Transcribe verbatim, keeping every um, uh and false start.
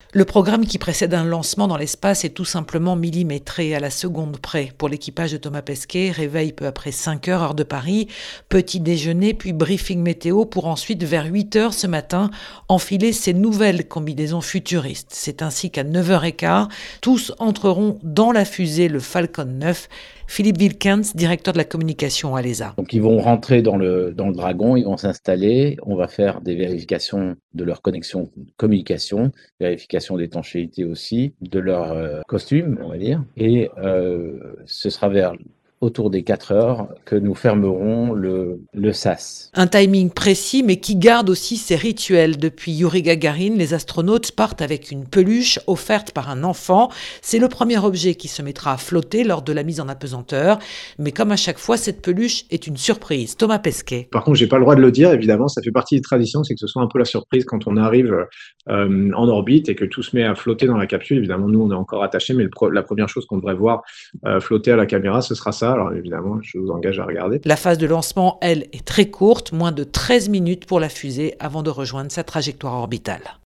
Le programme qui précède un lancement dans l'espace est tout simplement millimétré à la seconde près. Pour l'équipage de Thomas Pesquet, réveil peu après cinq heures, heure de Paris, petit déjeuner puis briefing météo pour ensuite, vers huit heures ce matin, enfiler ces nouvelles combinaisons futuristes. C'est ainsi qu'à neuf heures quinze, tous entreront dans la fusée, le Falcon neuf. Philippe Wilkens, directeur de la communication à l'E S A. Donc ils vont rentrer dans le, dans le Dragon, ils vont s'installer, on va faire des vérifications de leur connexion communication, vérification d'étanchéité aussi, de leur euh, costume, on va dire, et euh, ce sera vers autour des quatre heures que nous fermerons le, le S A S. Un timing précis, mais qui garde aussi ses rituels. Depuis Yuri Gagarin, les astronautes partent avec une peluche offerte par un enfant. C'est le premier objet qui se mettra à flotter lors de la mise en apesanteur. Mais comme à chaque fois, cette peluche est une surprise. Thomas Pesquet. Par contre, j'ai pas le droit de le dire, évidemment, ça fait partie des traditions, c'est que ce soit un peu la surprise quand on arrive euh, en orbite et que tout se met à flotter dans la capsule. Évidemment, nous, on est encore attachés, mais le pro- la première chose qu'on devrait voir euh, flotter à la caméra, ce sera ça. Alors évidemment, je vous engage à regarder. La phase de lancement, elle, est très courte, moins de treize minutes pour la fusée avant de rejoindre sa trajectoire orbitale.